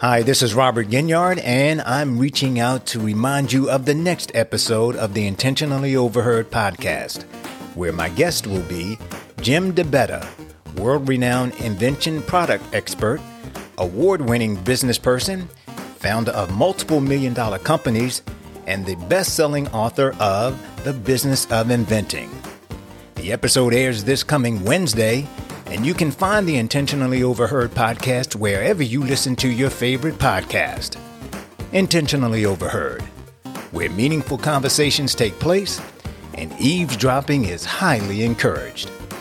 Hi, this is Robert Ginyard, and I'm reaching out to remind you of the next episode of the Intentionally Overheard podcast, where my guest will be Jim DeBetta, world-renowned invention product expert, award-winning business person, founder of multiple million-dollar companies, and the best-selling author of The Business of Inventing. The episode airs this coming Wednesday, and you can find the Intentionally Overheard podcast wherever you listen to your favorite podcast. Intentionally Overheard, where meaningful conversations take place and eavesdropping is highly encouraged.